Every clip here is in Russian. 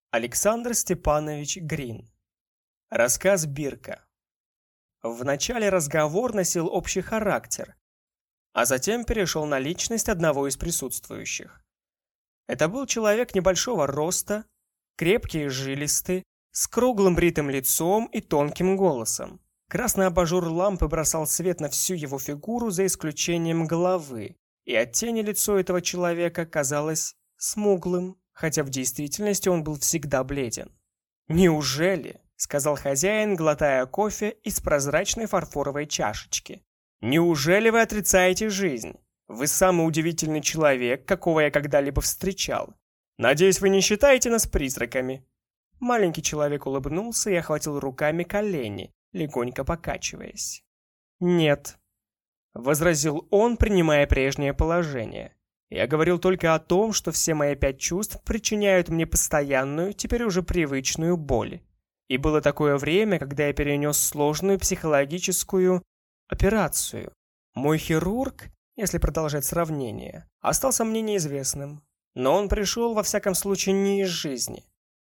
Александр Степанович Грин. Рассказ Бирка. В начале разговор носил общий характер, а затем перешел на личность одного из присутствующих. Это был человек небольшого роста, крепкий и жилистый, с круглым бритым лицом и тонким голосом. Красный абажур лампы бросал свет на всю его фигуру за исключением головы, и от тени лицо этого человека казалось смуглым, хотя в действительности он был всегда бледен. «Неужели?» — сказал хозяин, глотая кофе из прозрачной фарфоровой чашечки. «Неужели вы отрицаете жизнь? Вы самый удивительный человек, какого я когда-либо встречал. Надеюсь, вы не считаете нас призраками?» Маленький человек улыбнулся и охватил руками колени, легонько покачиваясь. «Нет», — возразил он, принимая прежнее положение. «Я говорил только о том, что все мои 5 чувств причиняют мне постоянную, теперь уже привычную боль. И было такое время, когда я перенес сложную психологическую операцию. Мой хирург, если продолжать сравнение, остался мне неизвестным. Но он пришел, во всяком случае, не из жизни».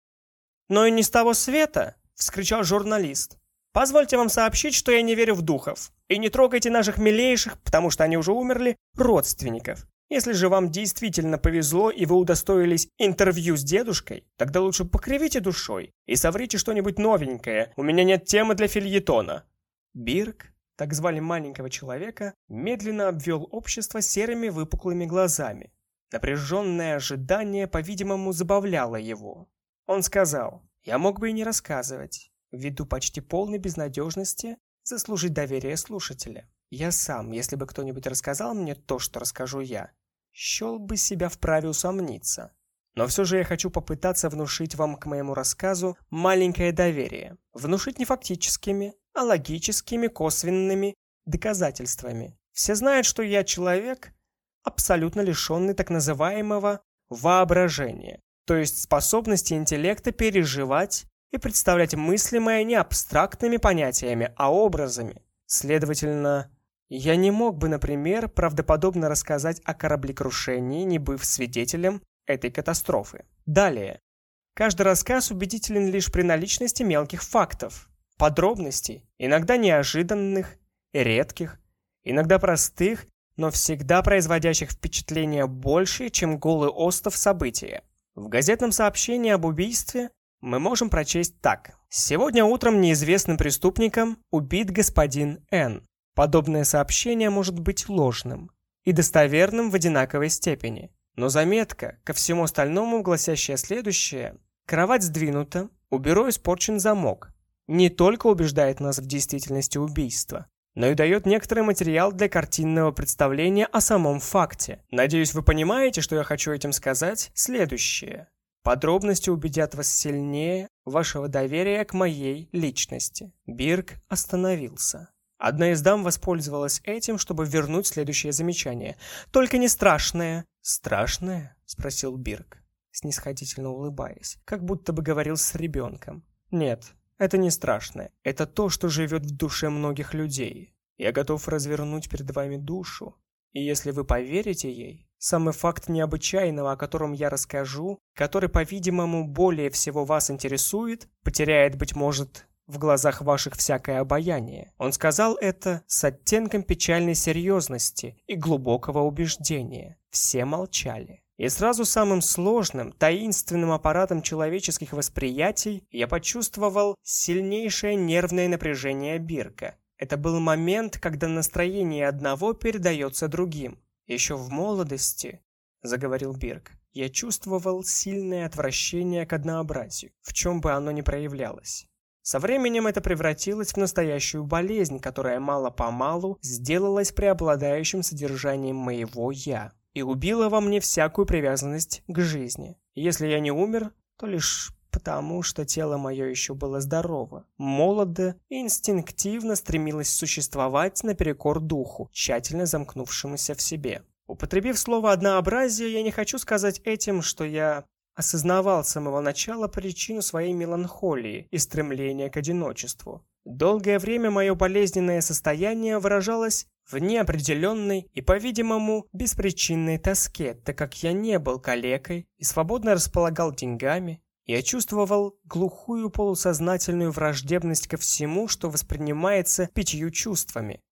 «Но и не с того света!» — вскричал журналист. «Позвольте вам сообщить, что я не верю в духов. И не трогайте наших милейших, потому что они уже умерли, родственников. Если же вам действительно повезло и вы удостоились интервью с дедушкой, тогда лучше покривите душой и соврите что-нибудь новенькое. У меня нет темы для фельетона». Бирк, так звали маленького человека, медленно обвел общество серыми выпуклыми глазами. Напряженное ожидание, по-видимому, забавляло его. Он сказал: «Я мог бы и не рассказывать, ввиду почти полной безнадежности заслужить доверие слушателя. Я сам, если бы кто-нибудь рассказал мне то, что расскажу я, счел бы себя вправе усомниться. Но все же я хочу попытаться внушить вам к моему рассказу маленькое доверие. Внушить не фактическими, а логическими, косвенными доказательствами. Все знают, что я человек, абсолютно лишенный так называемого воображения, то есть способности интеллекта переживать и представлять мыслимое не абстрактными понятиями, а образами. Следовательно, я не мог бы, например, правдоподобно рассказать о кораблекрушении, не быв свидетелем этой катастрофы. Далее. Каждый рассказ убедителен лишь при наличности мелких фактов, подробностей, иногда неожиданных и редких, иногда простых, но всегда производящих впечатление большее, чем голый остов события. В газетном сообщении об убийстве мы можем прочесть так: «Сегодня утром неизвестным преступником убит господин Н». Подобное сообщение может быть ложным и достоверным в одинаковой степени. Но заметка, ко всему остальному гласящая следующее: «Кровать сдвинута, у бюро испорчен замок», не только убеждает нас в действительности убийства, но и дает некоторый материал для картинного представления о самом факте. Надеюсь, вы понимаете, что я хочу этим сказать. Следующее. Подробности убедят вас сильнее вашего доверия к моей личности. Бирк остановился. Одна из дам воспользовалась этим, чтобы вернуть следующее замечание. «Только не страшное». «Страшное?» — спросил Бирк, снисходительно улыбаясь, как будто бы говорил с ребенком. «Нет, это не страшное. Это то, что живет в душе многих людей. Я готов развернуть перед вами душу. И если вы поверите ей, самый факт необычайного, о котором я расскажу, который, по-видимому, более всего вас интересует, потеряет, быть может, в глазах ваших всякое обаяние». Он сказал это с оттенком печальной серьезности и глубокого убеждения. Все молчали. И сразу самым сложным, таинственным аппаратом человеческих восприятий я почувствовал сильнейшее нервное напряжение Бирка. Это был момент, когда настроение одного передается другим. «Еще в молодости, — заговорил Бирк, — я чувствовал сильное отвращение к однообразию, в чем бы оно ни проявлялось. Со временем это превратилось в настоящую болезнь, которая мало-помалу сделалась преобладающим содержанием моего «я» и убила во мне всякую привязанность к жизни. Если я не умер, то лишь потому, что тело мое еще было здорово, молодо и инстинктивно стремилось существовать наперекор духу, тщательно замкнувшемуся в себе. Употребив слово «однообразие», я не хочу сказать этим, что я осознавал с самого начала причину своей меланхолии и стремления к одиночеству. Долгое время мое болезненное состояние выражалось в неопределенной и, по-видимому, беспричинной тоске, так как я не был калекой и свободно располагал деньгами, Я чувствовал глухую полусознательную враждебность ко всему, что воспринимается 5 чувствами.